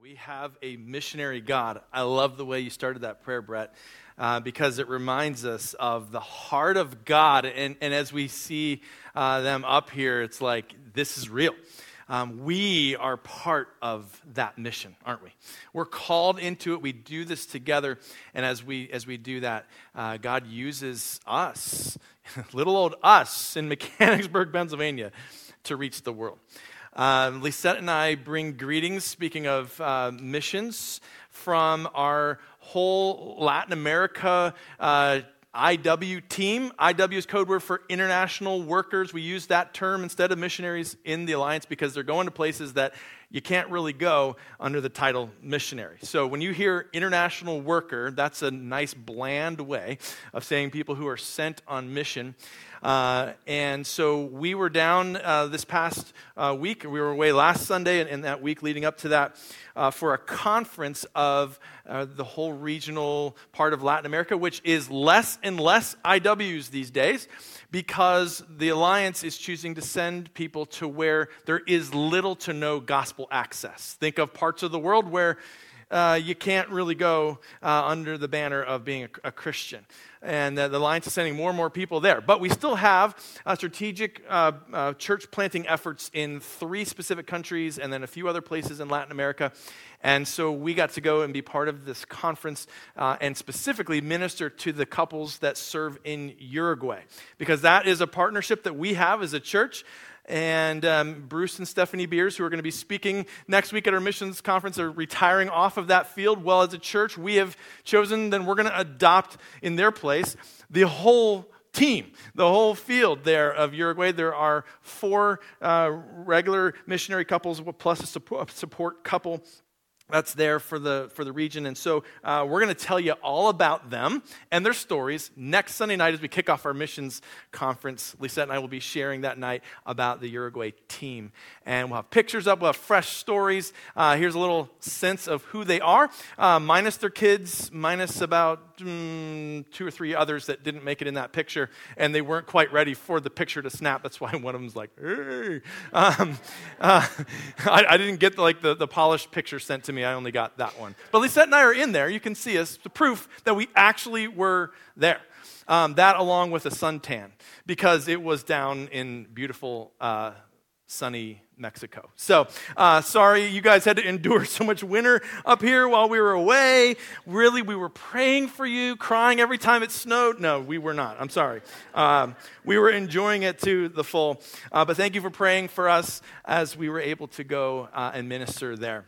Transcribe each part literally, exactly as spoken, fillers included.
We have a missionary God. I love the way you started that prayer, Brett, uh, because it reminds us of the heart of God. And, and as we see uh, them up here, it's like, this is real. Um, we are part of that mission, aren't we? We're called into it. We do this together. And as we as we do that, uh, God uses us, little old us in Mechanicsburg, Pennsylvania, to reach the world. Uh, Lisette and I bring greetings, speaking of uh, missions, from our whole Latin America uh, I W team. I W is code word for international workers. We use that term instead of missionaries in the Alliance because they're going to places that you can't really go under the title missionary. So when you hear international worker, that's a nice bland way of saying people who are sent on mission. Uh, and so we were down uh, this past uh, week. We were away last Sunday and, and that week leading up to that uh, for a conference of uh, the whole regional part of Latin America, which is less and less I Ws these days because the Alliance is choosing to send people to where there is little to no gospel access. Think of parts of the world where uh, you can't really go uh, under the banner of being a, a Christian. And uh, the Alliance is sending more and more people there. But we still have uh, strategic uh, uh, church planting efforts in three specific countries and then a few other places in Latin America. And so we got to go and be part of this conference uh, and specifically minister to the couples that serve in Uruguay. Because that is a partnership that we have as a church. And um, Bruce and Stephanie Beers, who are going to be speaking next week at our missions conference, are retiring off of that field. Well, as a church, we have chosen, then we're going to adopt in their place the whole team, the whole field there of Uruguay. There are four uh, regular missionary couples plus a support, support couple that's there for the for the region. And so uh, we're going to tell you all about them and their stories next Sunday night as we kick off our missions conference. Lisette and I will be sharing that night about the Uruguay team. And we'll have pictures up, we'll have fresh stories. Uh, here's a little sense of who they are, uh, minus their kids, minus about mm, two or three others that didn't make it in that picture. And they weren't quite ready for the picture to snap. That's why one of them's like, hey. Um, uh, I, I didn't get the, like the, the polished picture sent to me. I only got that one. But Lisette and I are in there. You can see us. The proof that we actually were there. Um, that along with a suntan because it was down in beautiful, uh, sunny Mexico. So, uh, sorry you guys had to endure so much winter up here while we were away. Really, we were praying for you, crying every time it snowed. No, we were not. I'm sorry. Um, we were enjoying it to the full. Uh, but thank you for praying for us as we were able to go uh, and minister there.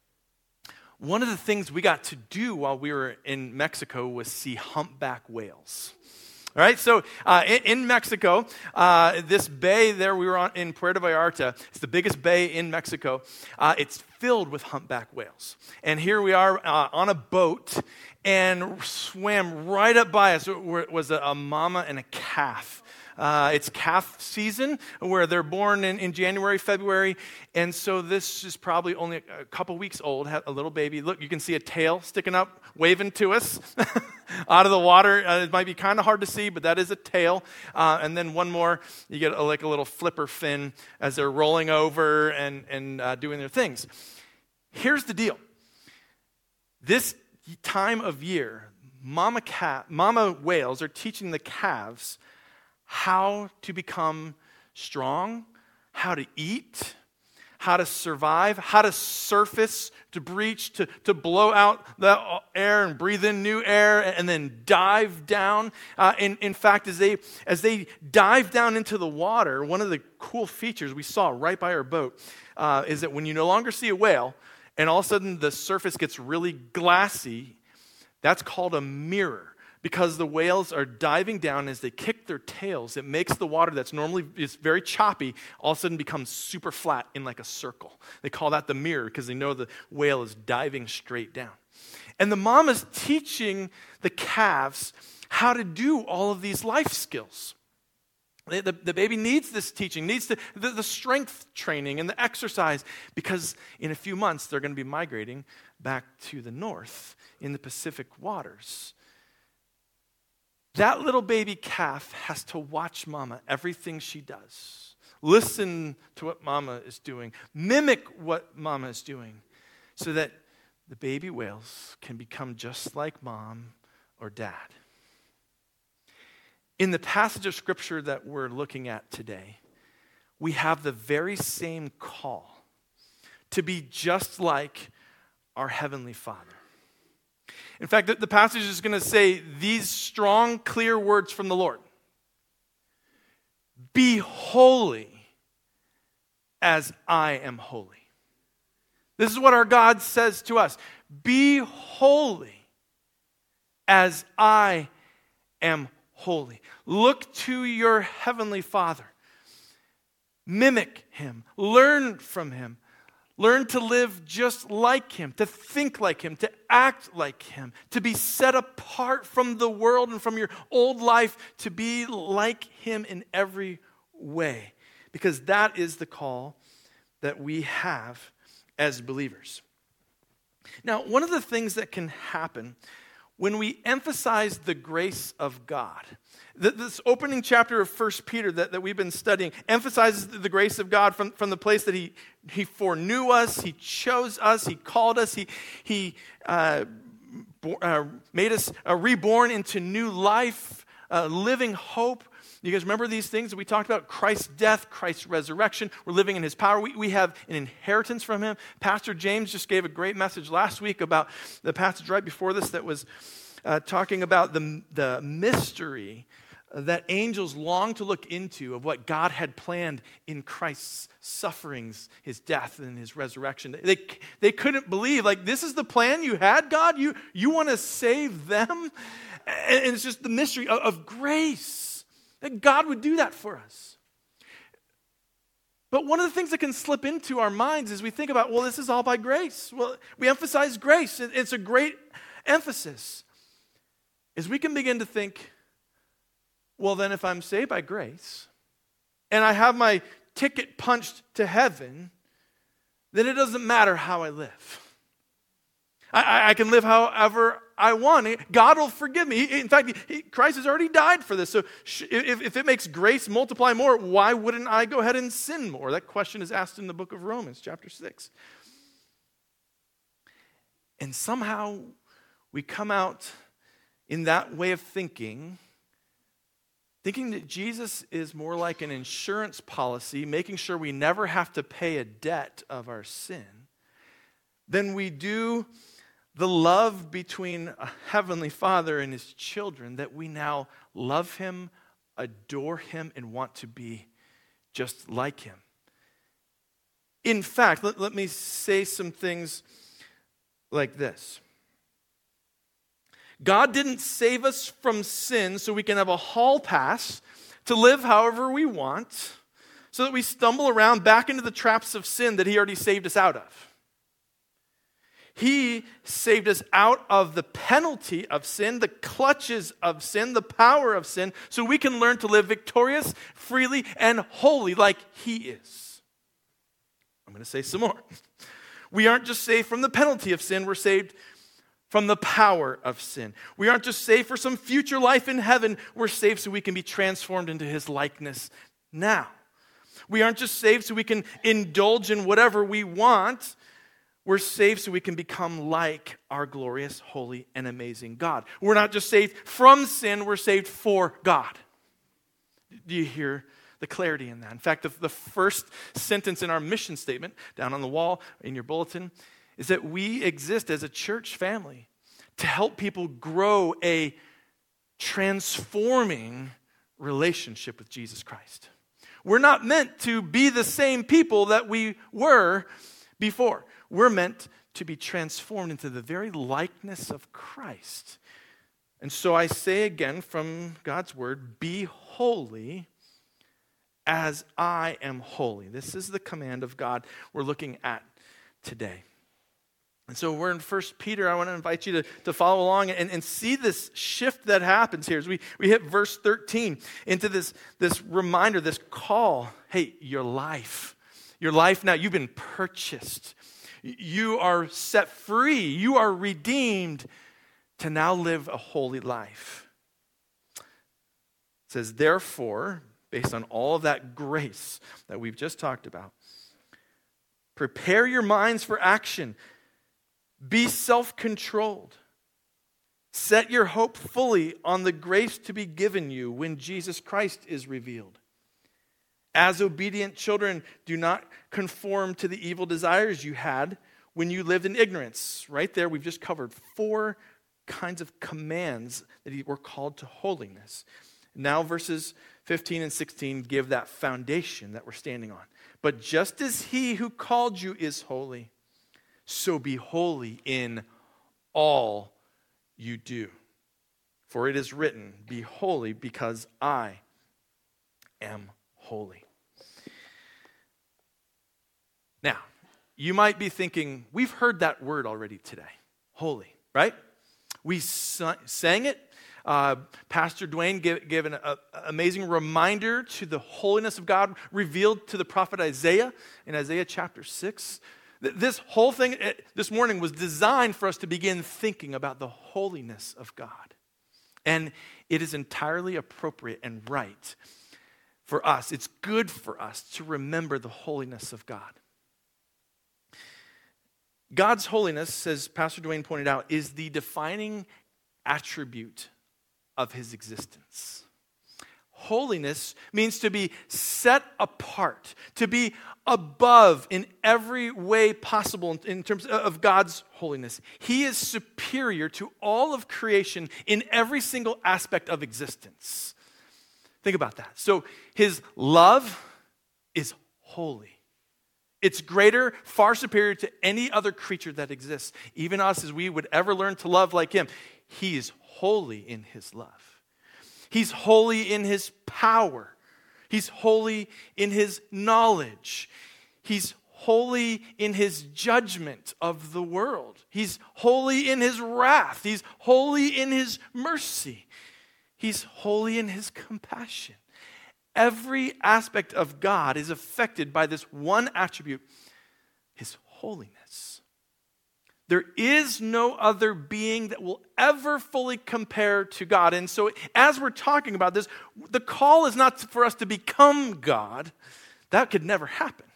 One of the things we got to do while we were in Mexico was see humpback whales. All right, so uh, in, in Mexico, uh, this bay there, we were on, in Puerto Vallarta. It's the biggest bay in Mexico. Uh, it's filled with humpback whales. And here we are uh, on a boat and swam right up by us. It was a, a mama and a calf. Uh, it's calf season where they're born in, in January, February. And so this is probably only a, a couple weeks old, a little baby. Look, you can see a tail sticking up, waving to us out of the water. Uh, it might be kind of hard to see, but that is a tail. Uh, and then one more, you get a, like a little flipper fin as they're rolling over and, and uh, doing their things. Here's the deal. This time of year, mama, cat, mama whales are teaching the calves how to become strong, how to eat, how to survive, how to surface, to breach, to, to blow out the air and breathe in new air and then dive down. Uh, in, in fact, as they, as they dive down into the water, one of the cool features we saw right by our boat uh, is that when you no longer see a whale and all of a sudden the surface gets really glassy, that's called a mirror. Because the whales are diving down as they kick their tails, it makes the water that's normally is very choppy all of a sudden becomes super flat in like a circle. They call that the mirror because they know the whale is diving straight down. And the mom is teaching the calves how to do all of these life skills. The, the, the baby needs this teaching, needs the, the, the strength training and the exercise because in a few months they're going to be migrating back to the north in the Pacific waters. That little baby calf has to watch mama, everything she does. Listen to what mama is doing. Mimic what mama is doing so that the baby whales can become just like mom or dad. In the passage of Scripture that we're looking at today, we have the very same call to be just like our Heavenly Father. In fact, the, the passage is going to say these strong, clear words from the Lord. Be holy as I am holy. This is what our God says to us. Be holy as I am holy. Look to your Heavenly Father. Mimic Him. Learn from Him. Learn to live just like Him, to think like Him, to act like Him, to be set apart from the world and from your old life, to be like Him in every way. Because that is the call that we have as believers. Now, one of the things that can happen when we emphasize the grace of God, this opening chapter of First Peter that, that we've been studying emphasizes the grace of God from, from the place that he, he foreknew us, He chose us, He called us, He, he uh, bo- uh, made us uh, reborn into new life, uh, living hope. You guys remember these things that we talked about? Christ's death, Christ's resurrection. We're living in His power. We, we have an inheritance from Him. Pastor James just gave a great message last week about the passage right before this that was uh, talking about the, the mystery that angels long to look into of what God had planned in Christ's sufferings, His death, and His resurrection. They, they couldn't believe, like, this is the plan you had, God? You, you want to save them? And it's just the mystery of, of grace. That God would do that for us. But one of the things that can slip into our minds is we think about, well, this is all by grace. Well, we emphasize grace. It's a great emphasis. Is we can begin to think, well, then if I'm saved by grace and I have my ticket punched to heaven, then it doesn't matter how I live. I, I can live however I want. God will forgive me. In fact, he, Christ has already died for this. So if, if it makes grace multiply more, why wouldn't I go ahead and sin more? That question is asked in the book of Romans, chapter six. And somehow we come out in that way of thinking, thinking that Jesus is more like an insurance policy, making sure we never have to pay a debt of our sin, than we do the love between a Heavenly Father and His children, that we now love Him, adore Him, and want to be just like Him. In fact, let, let me say some things like this. God didn't save us from sin so we can have a hall pass to live however we want, so that we stumble around back into the traps of sin that He already saved us out of. He saved us out of the penalty of sin, the clutches of sin, the power of sin, so we can learn to live victorious, freely, and holy like He is. I'm going to say some more. We aren't just saved from the penalty of sin, we're saved from the power of sin. We aren't just saved for some future life in heaven, we're saved so we can be transformed into His likeness now. We aren't just saved so we can indulge in whatever we want. We're saved so we can become like our glorious, holy, and amazing God. We're not just saved from sin, we're saved for God. Do you hear the clarity in that? In fact, the, the first sentence in our mission statement, down on the wall in your bulletin, is that we exist as a church family to help people grow a transforming relationship with Jesus Christ. We're not meant to be the same people that we were before. We're meant to be transformed into the very likeness of Christ. And so I say again from God's word, be holy as I am holy. This is the command of God we're looking at today. And so we're in First Peter. I want to invite you to, to follow along and, and see this shift that happens here as we, we hit verse thirteen into this, this reminder, this call. Hey, your life. Your life now, you've been purchased. You are set free. You are redeemed to now live a holy life. It says, therefore, based on all of that grace that we've just talked about, prepare your minds for action. Be self-controlled. Set your hope fully on the grace to be given you when Jesus Christ is revealed. As obedient children, do not conform to the evil desires you had when you lived in ignorance. Right there, we've just covered four kinds of commands that we're called to holiness. Now verses fifteen and sixteen give that foundation that we're standing on. But just as he who called you is holy, so be holy in all you do. For it is written, be holy because I am holy. Now, you might be thinking, we've heard that word already today, holy, right? We sang it. Uh, Pastor Dwayne gave, gave an a, amazing reminder to the holiness of God revealed to the prophet Isaiah in Isaiah chapter six. This whole thing this morning was designed for us to begin thinking about the holiness of God. And it is entirely appropriate and right for us. It's good for us to remember the holiness of God. God's holiness, as Pastor Dwayne pointed out, is the defining attribute of his existence. Holiness means to be set apart, to be above in every way possible in terms of God's holiness. He is superior to all of creation in every single aspect of existence. Think about that. So his love is holy. It's greater, far superior to any other creature that exists. Even us, as we would ever learn to love like him, he is holy in his love. He's holy in his power. He's holy in his knowledge. He's holy in his judgment of the world. He's holy in his wrath. He's holy in his mercy. He's holy in his compassion. Every aspect of God is affected by this one attribute, his holiness. There is no other being that will ever fully compare to God. And so as we're talking about this, the call is not for us to become God. That could never happen.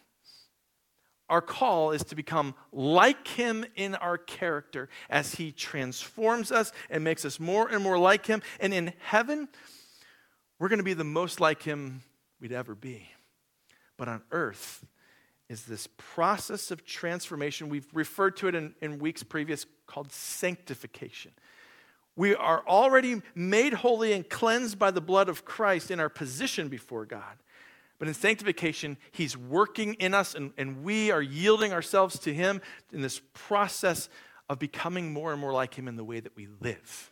Our call is to become like him in our character as he transforms us and makes us more and more like him. And in heaven, we're going to be the most like him we'd ever be. But on earth is this process of transformation. We've referred to it in, in weeks previous called sanctification. We are already made holy and cleansed by the blood of Christ in our position before God. But in sanctification, he's working in us and, and we are yielding ourselves to him in this process of becoming more and more like him in the way that we live.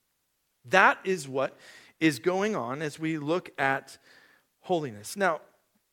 That is what is going on as we look at holiness. Now,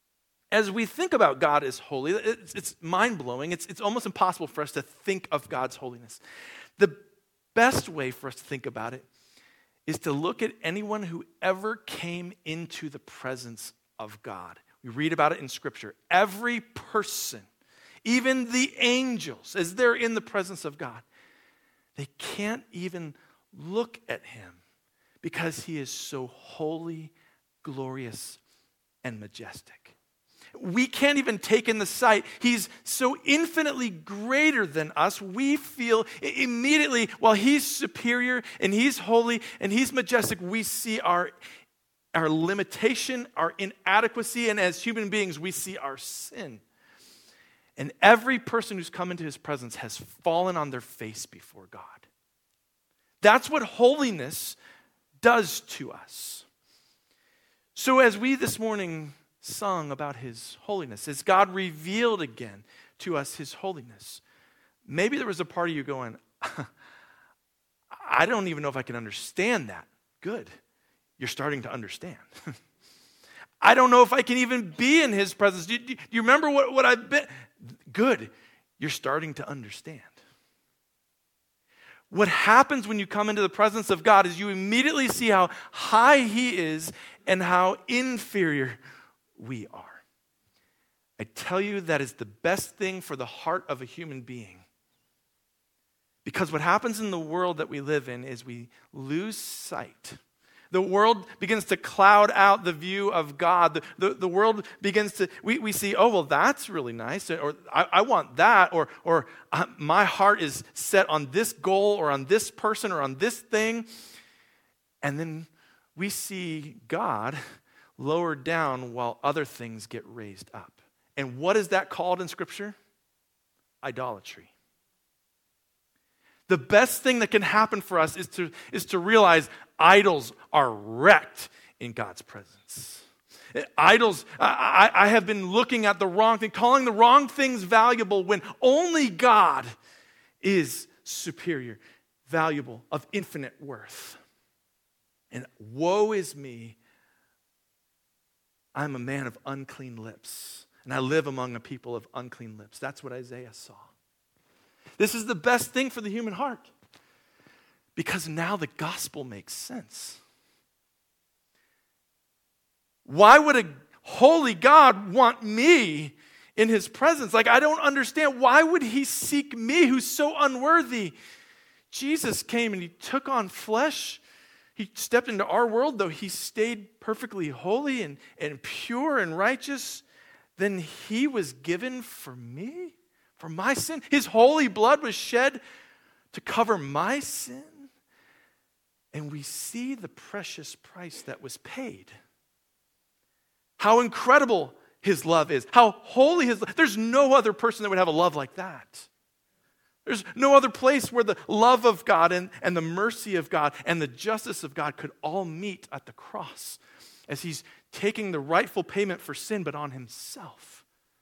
as we think about God as holy, it's, it's mind-blowing. It's, it's almost impossible for us to think of God's holiness. The best way for us to think about it is to look at anyone who ever came into the presence of God. We read about it in Scripture. Every person, even the angels, as they're in the presence of God, they can't even look at him because he is so holy, glorious, and majestic. We can't even take in the sight. He's so infinitely greater than us. We feel immediately, while he's superior and he's holy and he's majestic, we see our, our limitation, our inadequacy, and as human beings, we see our sin. And every person who's come into his presence has fallen on their face before God. That's what holiness does to us. So as we this morning sung about his holiness, as God revealed again to us his holiness, maybe there was a part of you going, I don't even know if I can understand that. Good. You're starting to understand. I don't know if I can even be in his presence. Do you, do you remember what, what I've been? Good. You're starting to understand. What happens when you come into the presence of God is you immediately see how high he is and how inferior we are. I tell you, that is the best thing for the heart of a human being. Because what happens in the world that we live in is we lose sight The world begins to cloud out the view of God. The, the, the world begins to, we, we see, oh, well, that's really nice, or I, I want that, or, or uh, my heart is set on this goal, or on this person, or on this thing. And then we see God lowered down while other things get raised up. And what is that called in Scripture? Idolatry. The best thing that can happen for us is to, is to realize idols are wrecked in God's presence. Idols, I, I have been looking at the wrong thing, calling the wrong things valuable when only God is superior, valuable, of infinite worth. And woe is me, I'm a man of unclean lips, and I live among a people of unclean lips. That's what Isaiah saw. This is the best thing for the human heart, because now the gospel makes sense. Why would a holy God want me in his presence? Like, I don't understand. Why would he seek me who's so unworthy? Jesus came and he took on flesh. He stepped into our world, though he stayed perfectly holy and, and pure and righteous. Then he was given for me, for my sin. His holy blood was shed to cover my sin. And we see the precious price that was paid. How incredible his love is. How holy his love. There's no other person that would have a love like that. There's no other place where the love of God and, and the mercy of God and the justice of God could all meet at the cross as he's taking the rightful payment for sin, but on himself.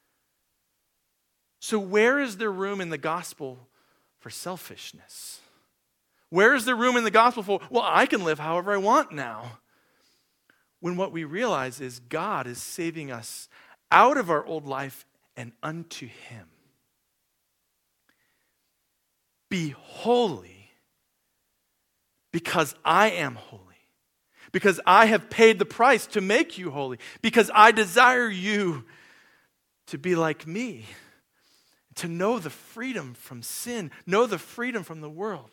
So where is there room in the gospel for selfishness? Where is there room in the gospel for, well, I can live however I want now? When what we realize is God is saving us out of our old life and unto him. Be holy because I am holy. Because I have paid the price to make you holy. Because I desire you to be like me. To know the freedom from sin. Know the freedom from the world.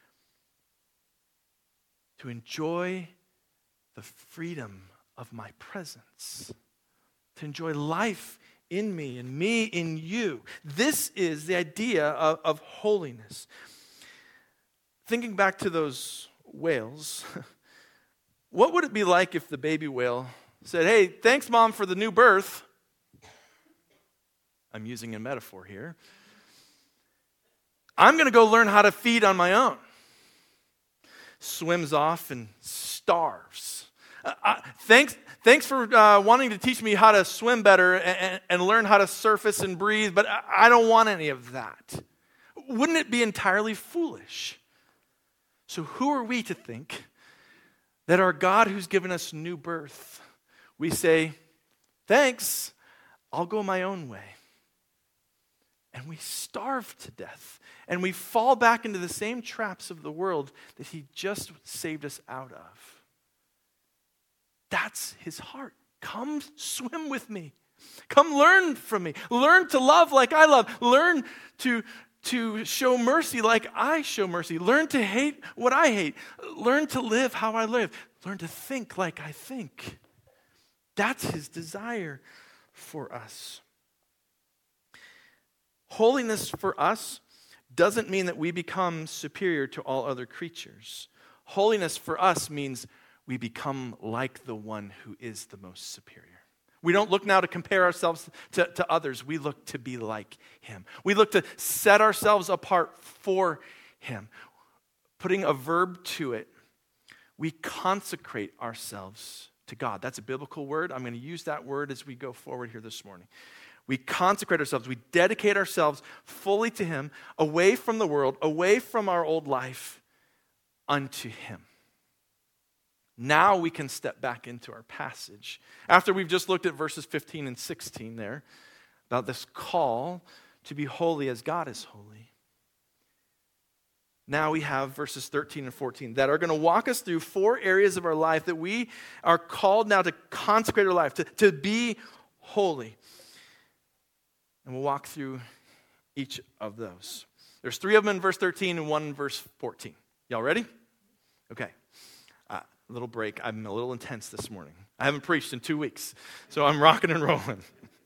To enjoy the freedom of my presence. To enjoy life in me and me in you. This is the idea of, of holiness. Thinking back to those whales, what would it be like if the baby whale said, hey, thanks, Mom, for the new birth? I'm using a metaphor here. I'm going to go learn how to feed on my own. Swims off and starves. Uh, uh, thanks, thanks for uh, wanting to teach me how to swim better and, and, and learn how to surface and breathe, but I, I don't want any of that. Wouldn't it be entirely foolish? So who are we to think that our God who's given us new birth, we say, thanks, I'll go my own way. And we starve to death. And we fall back into the same traps of the world that he just saved us out of. That's his heart. Come swim with me. Come learn from me. Learn to love like I love. Learn to, to show mercy like I show mercy. Learn to hate what I hate. Learn to live how I live. Learn to think like I think. That's his desire for us. Holiness for us doesn't mean that we become superior to all other creatures. Holiness for us means we become like the one who is the most superior. We don't look now to compare ourselves to, to others. We look to be like him. We look to set ourselves apart for him. Putting a verb to it, we consecrate ourselves to God. That's a biblical word. I'm going to use that word as we go forward here this morning. We consecrate ourselves. We dedicate ourselves fully to him, away from the world, away from our old life, unto him. Now we can step back into our passage. After we've just looked at verses fifteen and sixteen there, about this call to be holy as God is holy. Now we have verses thirteen and fourteen that are going to walk us through four areas of our life that we are called now to consecrate our life, to, to be holy. And we'll walk through each of those. There's three of them in verse thirteen and one in verse fourteen. Y'all ready? Okay. Uh, A little break. I'm a little intense this morning. I haven't preached in two weeks, so I'm rocking and rolling.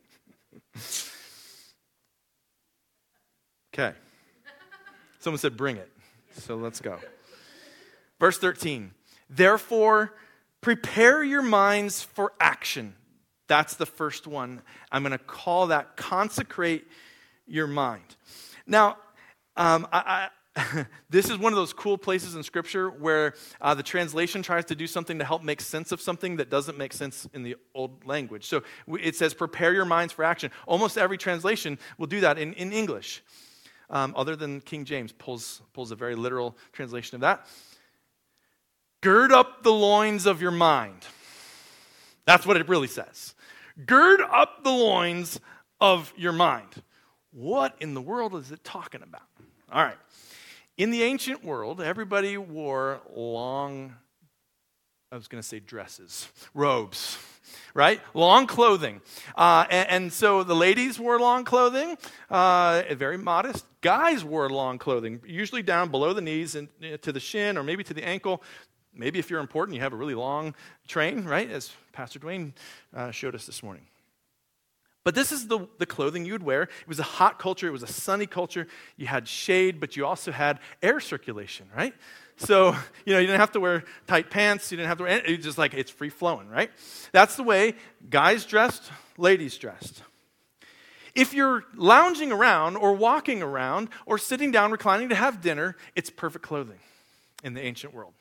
Okay. Someone said, bring it. So let's go. Verse thirteen. Therefore, prepare your minds for action. That's the first one. I'm going to call that consecrate your mind. Now, um, I, I, this is one of those cool places in Scripture where uh, the translation tries to do something to help make sense of something that doesn't make sense in the old language. So it says, prepare your minds for action. Almost every translation will do that in, in English, um, other than King James pulls, pulls a very literal translation of that. Gird up the loins of your mind. That's what it really says. Gird up the loins of your mind. What in the world is it talking about? All right. In the ancient world, everybody wore long, I was going to say dresses, robes, right? Long clothing. Uh, and, and so the ladies wore long clothing, uh, very modest. Guys wore long clothing, usually down below the knees and uh, to the shin or maybe to the ankle. Maybe if you're important, you have a really long train, right? As Pastor Dwayne uh, showed us this morning. But this is the, the clothing you would wear. It was a hot culture. It was a sunny culture. You had shade, but you also had air circulation, right? So, you know, you didn't have to wear tight pants. You didn't have to wear, it was just like it's free flowing, right? That's the way guys dressed, ladies dressed. If you're lounging around or walking around or sitting down, reclining to have dinner, it's perfect clothing in the ancient world.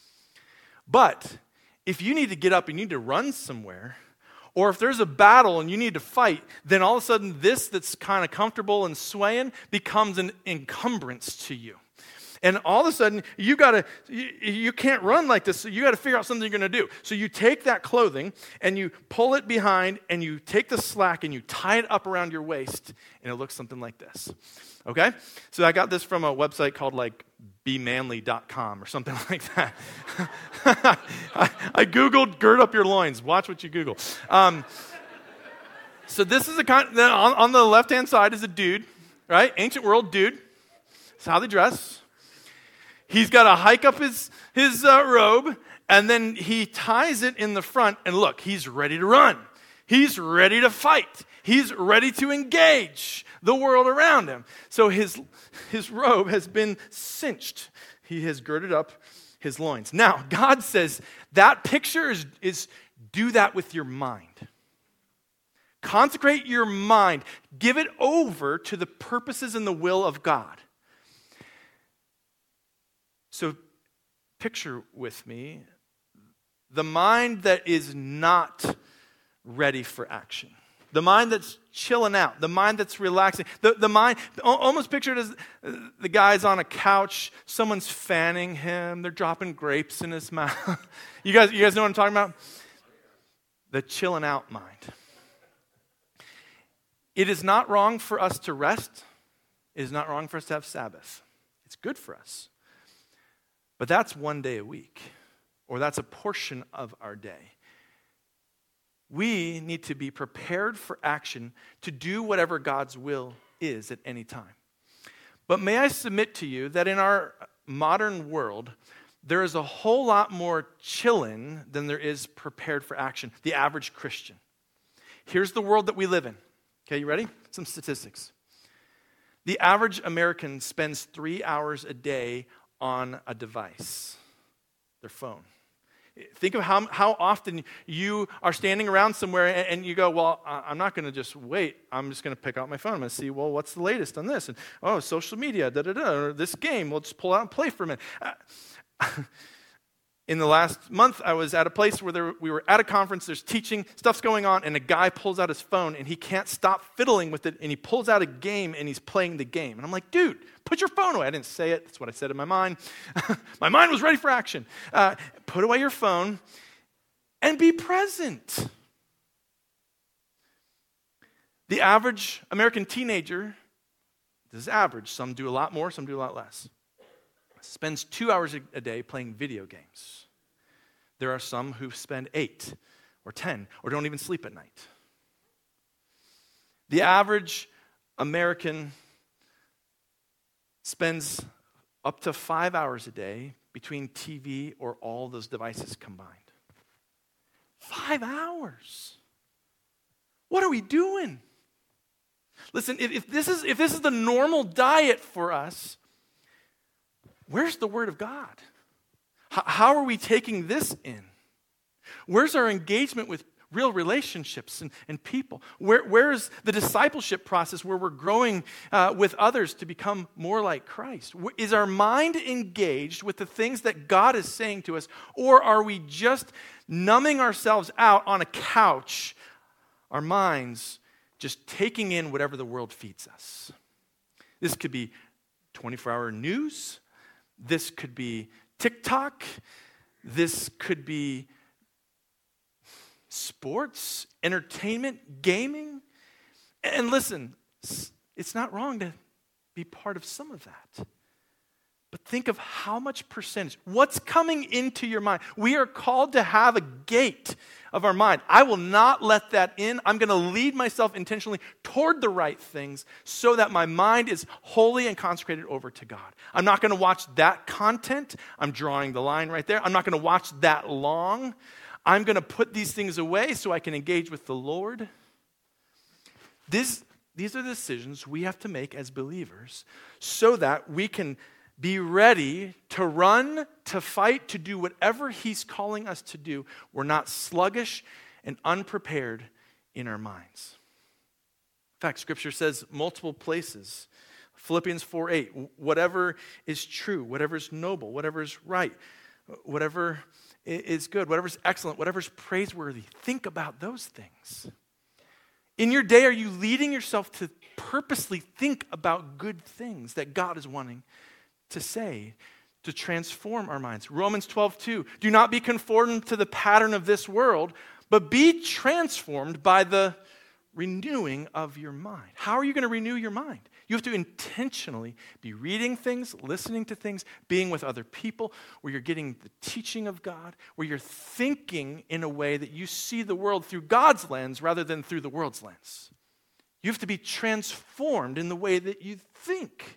But if you need to get up and you need to run somewhere, or if there's a battle and you need to fight, then all of a sudden this that's kind of comfortable and swaying becomes an encumbrance to you. And all of a sudden, you gotta, you, you can't run like this, so you got to figure out something you're going to do. So you take that clothing and you pull it behind and you take the slack and you tie it up around your waist, and it looks something like this. Okay? So I got this from a website called like be manly dot com or something like that. I, I Googled gird up your loins. Watch what you Google. Um, so this is a kind, on, on the left-hand side is a dude, right? Ancient world dude. That's how they dress. He's got to hike up his, his uh, robe, and then he ties it in the front, and look, he's ready to run. He's ready to fight. He's ready to engage the world around him. So his, his robe has been cinched. He has girded up his loins. Now, God says that picture is, is do that with your mind. Consecrate your mind. Give it over to the purposes and the will of God. So picture with me the mind that is not ready for action. The mind that's chilling out. The mind that's relaxing. The, the mind, almost pictured as the guy's on a couch. Someone's fanning him. They're dropping grapes in his mouth. You guys, you guys know what I'm talking about? The chilling out mind. It is not wrong for us to rest. It is not wrong for us to have Sabbath. It's good for us. But that's one day a week, or that's a portion of our day. We need to be prepared for action to do whatever God's will is at any time. But may I submit to you that in our modern world, there is a whole lot more chilling than there is prepared for action, the average Christian. Here's the world that we live in. Okay, you ready? Some statistics. The average American spends three hours a day on a device, their phone. Think of how, how often you are standing around somewhere and, and you go, well, I'm not going to just wait. I'm just going to pick out my phone. I'm going to see, well, what's the latest on this? And, oh, social media, da-da-da, or this game. We'll just pull out and play for a minute. Uh, in the last month, I was at a place where there, we were at a conference. There's teaching, stuff's going on, and a guy pulls out his phone, and he can't stop fiddling with it, and he pulls out a game, and he's playing the game. And I'm like, dude, put your phone away. I didn't say it. That's what I said in my mind. My mind was ready for action. Uh, put away your phone and be present. The average American teenager, this is average. Some do a lot more, some do a lot less. Spends two hours a day playing video games. There are some who spend eight or ten or don't even sleep at night. The average American spends up to five hours a day between T V or all those devices combined. Five hours. What are we doing? Listen, if, if this is if this is the normal diet for us, where's the Word of God? H- how are we taking this in? Where's our engagement with real relationships and, and people? Where, where's the discipleship process where we're growing uh, with others to become more like Christ? Is our mind engaged with the things that God is saying to us, or are we just numbing ourselves out on a couch, our minds just taking in whatever the world feeds us? This could be twenty-four hour news. This could be TikTok. This could be sports, entertainment, gaming. And listen, it's not wrong to be part of some of that. But think of how much percentage, what's coming into your mind. We are called to have a gate of our mind. I will not let that in. I'm going to lead myself intentionally toward the right things so that my mind is wholly and consecrated over to God. I'm not going to watch that content. I'm drawing the line right there. I'm not going to watch that long. I'm going to put these things away so I can engage with the Lord. This, these are the decisions we have to make as believers so that we can be ready to run, to fight, to do whatever He's calling us to do. We're not sluggish and unprepared in our minds. In fact, Scripture says multiple places, Philippians four eight, whatever is true, whatever is noble, whatever is right, whatever is good, whatever is excellent, whatever is praiseworthy, think about those things. In your day, are you leading yourself to purposely think about good things that God is wanting to say, to transform our minds? Romans twelve two, do not be conformed to the pattern of this world, but be transformed by the renewing of your mind. How are you going to renew your mind? You have to intentionally be reading things, listening to things, being with other people, where you're getting the teaching of God, where you're thinking in a way that you see the world through God's lens rather than through the world's lens. You have to be transformed in the way that you think.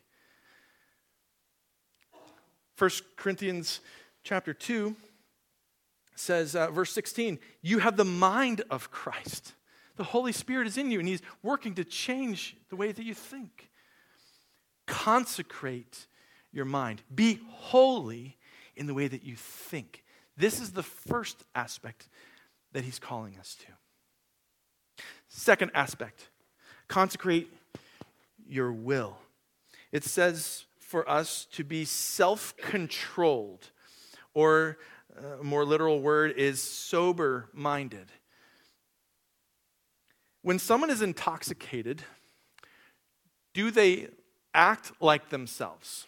First Corinthians chapter two says, uh, verse sixteen, you have the mind of Christ. The Holy Spirit is in you, and He's working to change the way that you think. Consecrate your mind. Be holy in the way that you think. This is the first aspect that He's calling us to. Second aspect, consecrate your will. It says for us to be self-controlled, or a more literal word is sober-minded. When someone is intoxicated, do they act like themselves?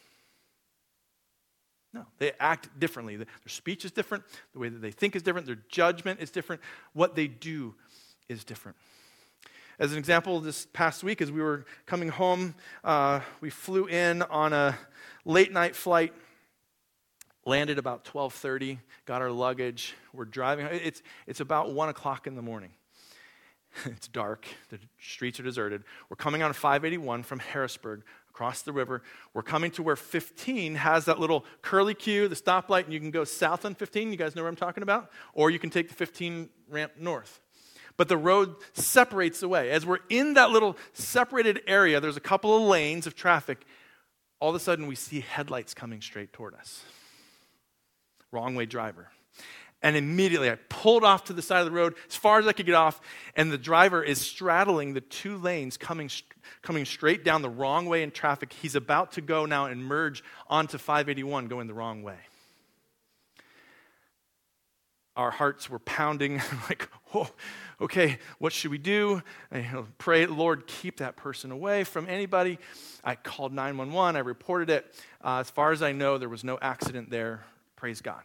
No, they act differently. Their speech is different. The way that they think is different. Their judgment is different. What they do is different. As an example, this past week, as we were coming home, uh, we flew in on a late night flight, landed about twelve thirty, got our luggage. We're driving. It's, it's about one o'clock in the morning. It's dark. The streets are deserted. We're coming on five eighty-one from Harrisburg, across the river. We're coming to where fifteen has that little curly Q, the stoplight, and you can go south on fifteen. You guys know what I'm talking about? Or you can take the fifteen ramp north. But the road separates away. As we're in that little separated area, there's a couple of lanes of traffic. All of a sudden, we see headlights coming straight toward us. Wrong way driver. And immediately, I pulled off to the side of the road as far as I could get off, and the driver is straddling the two lanes coming, coming straight down the wrong way in traffic. He's about to go now and merge onto five eighty-one, going the wrong way. Our hearts were pounding, like, oh, okay, what should we do? I pray, Lord, keep that person away from anybody. I called nine one one, I reported it. Uh, as far as I know, there was no accident there. Praise God.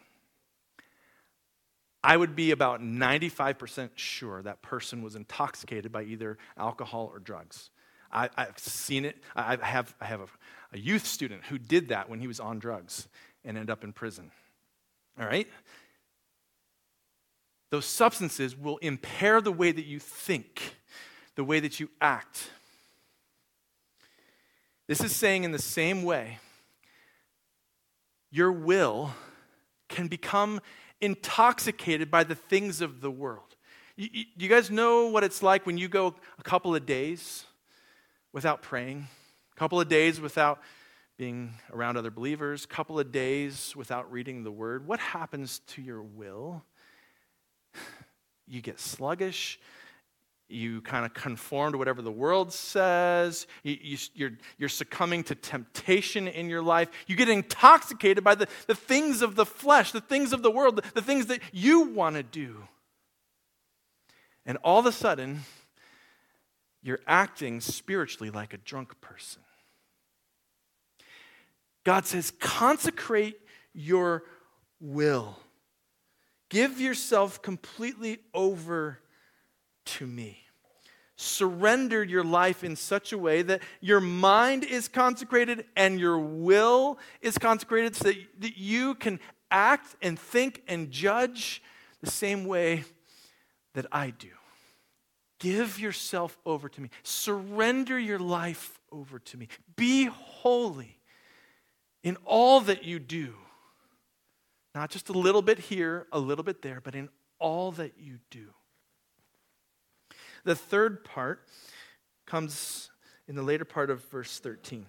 I would be about ninety-five percent sure that person was intoxicated by either alcohol or drugs. I, I've seen it. I have, I have a, a youth student who did that when he was on drugs and ended up in prison. All right? Those substances will impair the way that you think, the way that you act. This is saying in the same way, your will can become intoxicated by the things of the world. You, you, you guys know what it's like when you go a couple of days without praying, a couple of days without being around other believers, a couple of days without reading the Word? What happens to your will? You get sluggish. You kind of conform to whatever the world says. You, you, you're, you're succumbing to temptation in your life. You get intoxicated by the, the things of the flesh, the things of the world, the, the things that you want to do. And all of a sudden, you're acting spiritually like a drunk person. God says, consecrate your will. Give yourself completely over to me. Surrender your life in such a way that your mind is consecrated and your will is consecrated so that, that you can act and think and judge the same way that I do. Give yourself over to me. Surrender your life over to me. Be holy in all that you do. Not just a little bit here, a little bit there, but in all that you do. The third part comes in the later part of verse thirteen.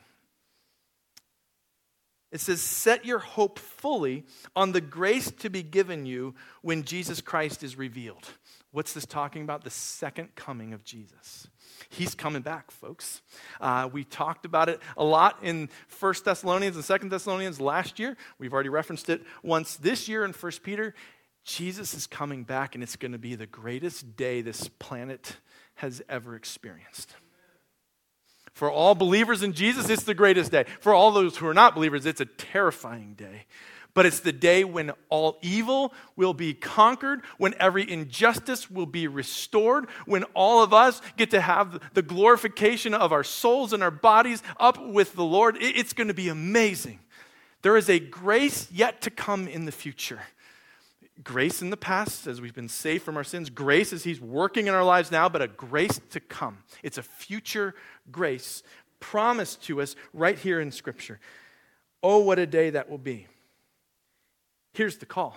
It says, set your hope fully on the grace to be given you when Jesus Christ is revealed. What's this talking about? The second coming of Jesus. He's coming back, folks. Uh, we talked about it a lot in First Thessalonians and Second Thessalonians last year. We've already referenced it once this year in First Peter. Jesus is coming back, and it's going to be the greatest day this planet has ever experienced. For all believers in Jesus, it's the greatest day. For all those who are not believers, it's a terrifying day. But it's the day when all evil will be conquered, when every injustice will be restored, when all of us get to have the glorification of our souls and our bodies up with the Lord. It's going to be amazing. There is a grace yet to come in the future. Grace in the past as we've been saved from our sins. Grace as he's working in our lives now, but a grace to come. It's a future grace promised to us right here in Scripture. Oh, what a day that will be. Here's the call.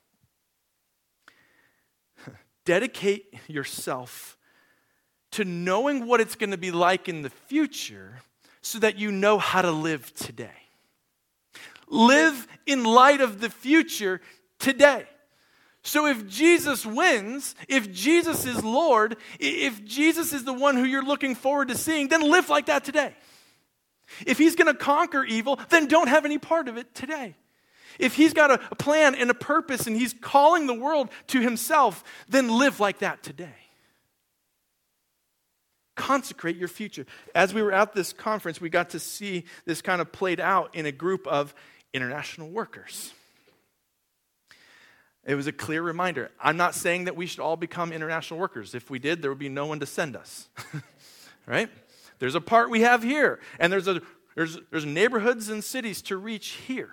Dedicate yourself to knowing what it's going to be like in the future so that you know how to live today. Live in light of the future today. So if Jesus wins, if Jesus is Lord, if Jesus is the one who you're looking forward to seeing, then live like that today. If he's going to conquer evil, then don't have any part of it today. If he's got a, a plan and a purpose and he's calling the world to himself, then live like that today. Consecrate your future. As we were at this conference, we got to see this kind of played out in a group of international workers. It was a clear reminder. I'm not saying that we should all become international workers. If we did, there would be no one to send us. Right? There's a part we have here, and there's a there's there's neighborhoods and cities to reach here.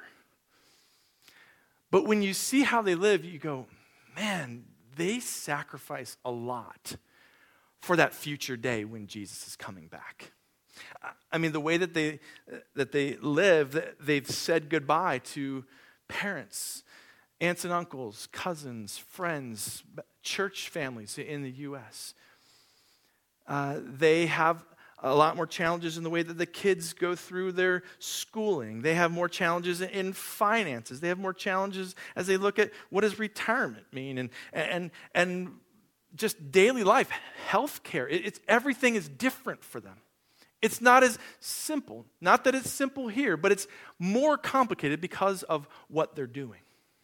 But when you see how they live, you go, man, they sacrifice a lot for that future day when Jesus is coming back. I mean, the way that they that they live, they've said goodbye to parents, aunts and uncles, cousins, friends, church families in the U S Uh, they have a lot more challenges in the way that the kids go through their schooling. They have more challenges in finances. They have more challenges as they look at what does retirement mean and and and just daily life, health care. It, it's everything is different for them. It's not as simple. Not that it's simple here, but it's more complicated because of what they're doing.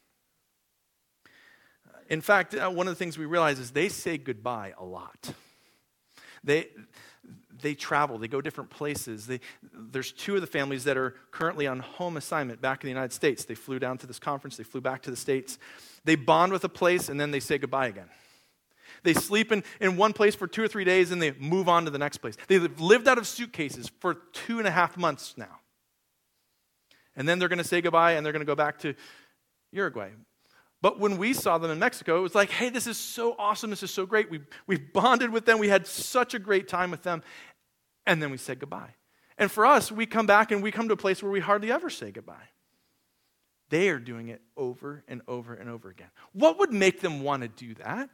In fact, uh, one of the things we realize is they say goodbye a lot. They they travel. They go different places. They, there's two of the families that are currently on home assignment back in the United States. They flew down to this conference. They flew back to the States. They bond with a place, and then they say goodbye again. They sleep in, in one place for two or three days, and they move on to the next place. They've lived out of suitcases for two and a half months now. And then they're going to say goodbye, and they're going to go back to Uruguay. But when we saw them in Mexico, it was like, hey, this is so awesome. This is so great. We we bonded with them. We had such a great time with them. And then we said goodbye. And for us, we come back and we come to a place where we hardly ever say goodbye. They are doing it over and over and over again. What would make them want to do that?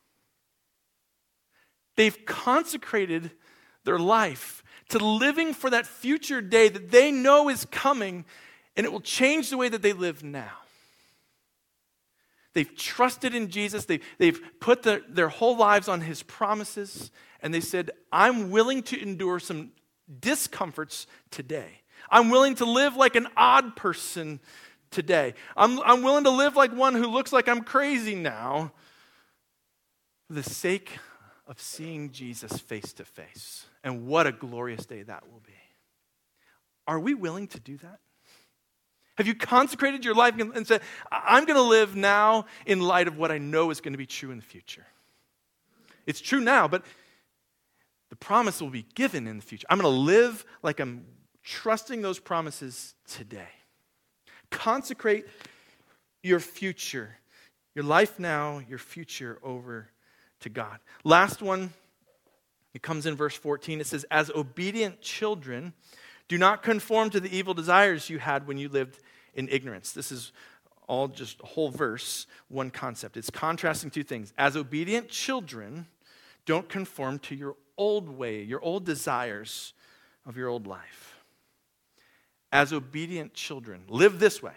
They've consecrated their life to living for that future day that they know is coming, and it will change the way that they live now. They've trusted in Jesus. They've, they've put their, their whole lives on his promises, and they said, I'm willing to endure some discomforts today. I'm willing to live like an odd person today. I'm, I'm willing to live like one who looks like I'm crazy now for the sake of seeing Jesus face to face. And what a glorious day that will be. Are we willing to do that? Have you consecrated your life and said, I'm going to live now in light of what I know is going to be true in the future? It's true now, but the promise will be given in the future. I'm going to live like I'm trusting those promises today. Consecrate your future, your life now, your future over to God. Last one, it comes in verse fourteen. It says, as obedient children, do not conform to the evil desires you had when you lived in ignorance. This is all just a whole verse, one concept. It's contrasting two things. As obedient children, don't conform to your old way, your old desires of your old life. As obedient children, live this way.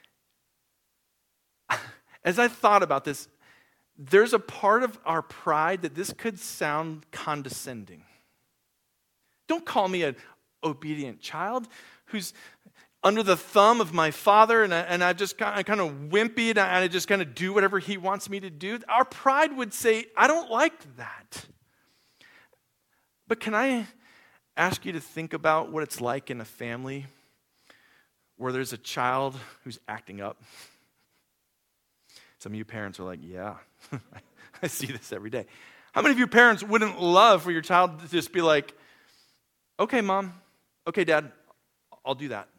As I thought about this, there's a part of our pride that this could sound condescending. Don't call me an obedient child who's under the thumb of my father, and I, and I just kind of, kind of wimpy, and I, I just kind of do whatever he wants me to do. Our pride would say, I don't like that. But can I ask you to think about what it's like in a family where there's a child who's acting up? Some of you parents are like, yeah, I see this every day. How many of you parents wouldn't love for your child to just be like, okay, mom, okay, dad, I'll do that?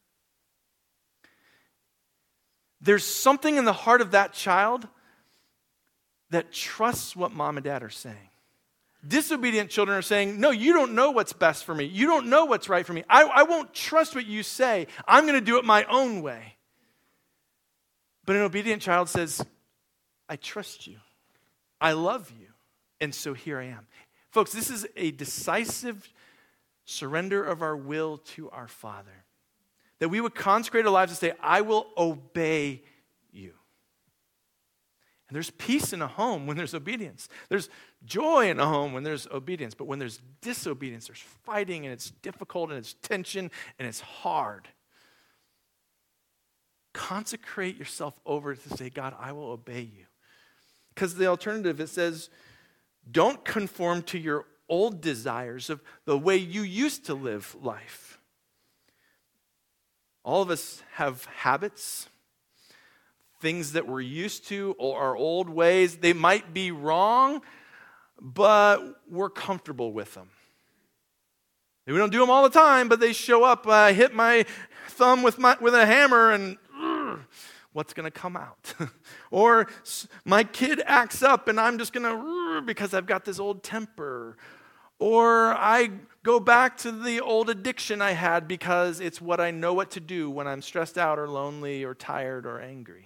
There's something in the heart of that child that trusts what mom and dad are saying. Disobedient children are saying, no, you don't know what's best for me. You don't know what's right for me. I, I won't trust what you say. I'm going to do it my own way. But an obedient child says, I trust you. I love you. And so here I am. Folks, this is a decisive surrender of our will to our Father. That we would consecrate our lives and say, I will obey you. And there's peace in a home when there's obedience. There's joy in a home when there's obedience. But when there's disobedience, there's fighting, and it's difficult, and it's tension, and it's hard. Consecrate yourself over to say, God, I will obey you. Because the alternative, it says, don't conform to your old desires of the way you used to live life. All of us have habits, things that we're used to, or our old ways. They might be wrong, but we're comfortable with them. We don't do them all the time, but they show up. I hit my thumb with my with a hammer, and uh, what's going to come out? Or my kid acts up, and I'm just going to, uh, because I've got this old temper. Or I go back to the old addiction I had because it's what I know what to do when I'm stressed out or lonely or tired or angry.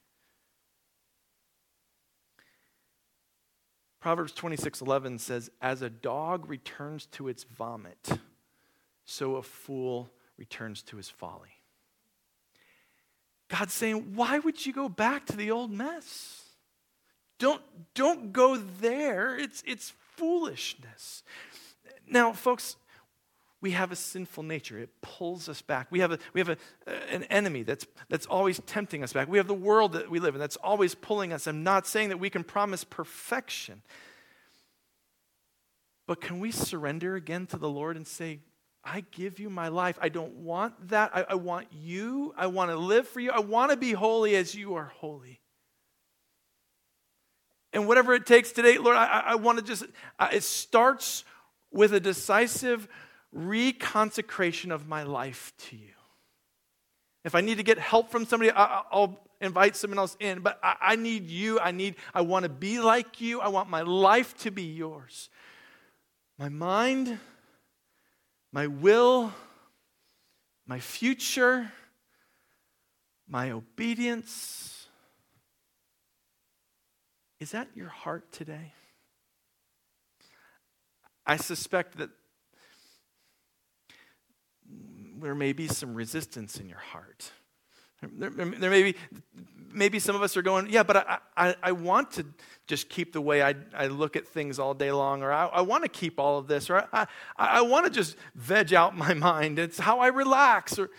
Proverbs twenty-six eleven says, as a dog returns to its vomit, so a fool returns to his folly. God's saying, why would you go back to the old mess? Don't, don't go there. It's, it's foolishness. Now, folks, we have a sinful nature. It pulls us back. We have a we have a, an enemy that's that's always tempting us back. We have the world that we live in that's always pulling us. I'm not saying that we can promise perfection. But can we surrender again to the Lord and say, I give you my life. I don't want that. I, I want you. I want to live for you. I want to be holy as you are holy. And whatever it takes today, Lord, I, I want to just, uh, it starts with a decisive reconsecration of my life to you. If I need to get help from somebody, I, I'll invite someone else in. But I, I need you. I need, I want to be like you. I want my life to be yours. My mind, my will, my future, my obedience. Is that your heart today? I suspect that there may be some resistance in your heart. There, there may be, maybe some of us are going, yeah, but I, I, I want to just keep the way I, I look at things all day long, or I, I want to keep all of this, or I, I, I want to just veg out my mind. It's how I relax. Or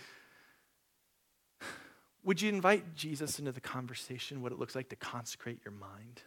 would you invite Jesus into the conversation, what it looks like to consecrate your mind?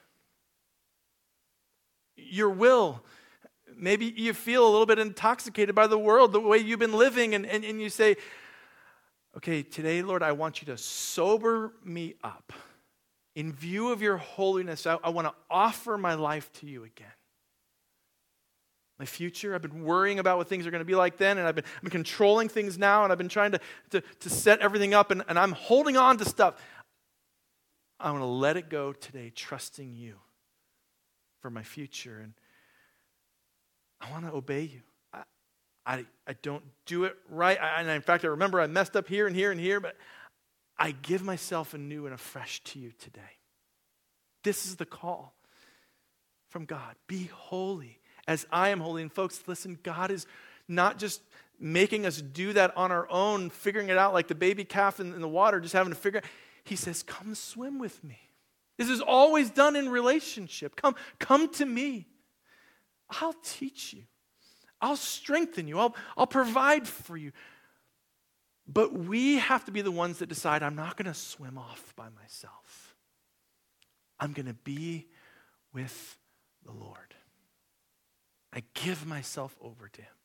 Your will. Maybe you feel a little bit intoxicated by the world, the way you've been living, and, and, and you say, okay, today, Lord, I want you to sober me up. In view of your holiness, I, I want to offer my life to you again. My future, I've been worrying about what things are going to be like then, and I've been, I've been controlling things now, and I've been trying to, to, to set everything up, and, and I'm holding on to stuff. I want to let it go today, trusting you for my future, and I want to obey you. I, I, I don't do it right. I, and in fact, I remember I messed up here and here and here, but I give myself anew and afresh to you today. This is the call from God. Be holy as I am holy. And folks, listen, God is not just making us do that on our own, figuring it out like the baby calf in, in the water, just having to figure it out. He says, come swim with me. This is always done in relationship. Come, come to me. I'll teach you. I'll strengthen you. I'll, I'll provide for you. But we have to be the ones that decide, I'm not going to swim off by myself. I'm going to be with the Lord. I give myself over to him.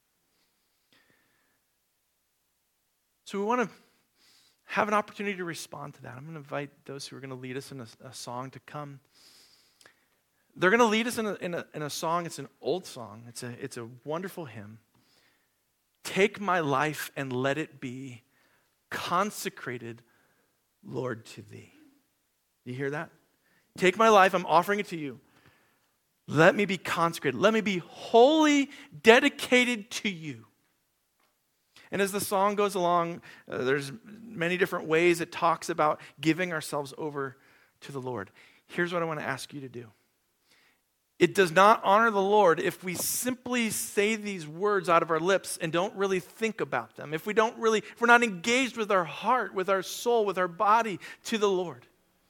So we want to have an opportunity to respond to that. I'm going to invite those who are going to lead us in a, a song to come. They're going to lead us in a, in a, in a song. It's an old song. It's a, it's a wonderful hymn. Take my life and let it be consecrated, Lord, to thee. You hear that? Take my life, I'm offering it to you. Let me be consecrated. Let me be wholly dedicated to you. And as the song goes along, uh, there's many different ways it talks about giving ourselves over to the Lord. Here's what I want to ask you to do. It does not honor the Lord if we simply say these words out of our lips and don't really think about them. If we don't really, if we're not engaged with our heart, with our soul, with our body to the Lord.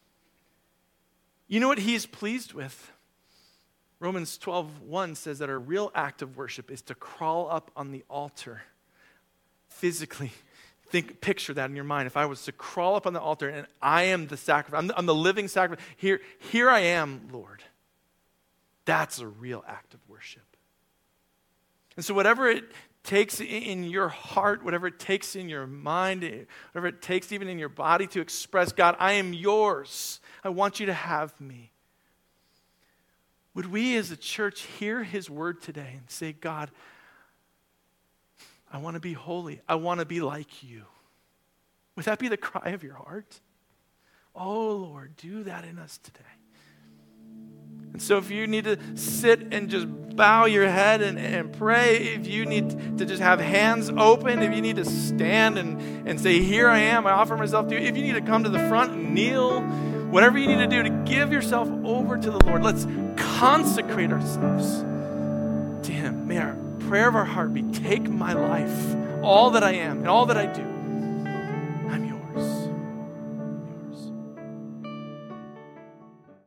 You know what he's pleased with? Romans twelve one says that our real act of worship is to crawl up on the altar. Physically, think, picture that in your mind. If I was to crawl up on the altar and I am the sacrifice, I'm the, I'm the living sacrifice. Here, here I am, Lord. That's a real act of worship. And so whatever it takes in your heart, whatever it takes in your mind, whatever it takes even in your body to express, God, I am yours. I want you to have me. Would we as a church hear his word today and say, God, I want to be holy. I want to be like you. Would that be the cry of your heart? Oh, Lord, do that in us today. And so if you need to sit and just bow your head and, and pray, if you need to just have hands open, if you need to stand and, and say, here I am, I offer myself to you, if you need to come to the front and kneel, whatever you need to do to give yourself over to the Lord, let's consecrate ourselves to him. May our prayer of our heart be, take my life, all that I am and all that I do,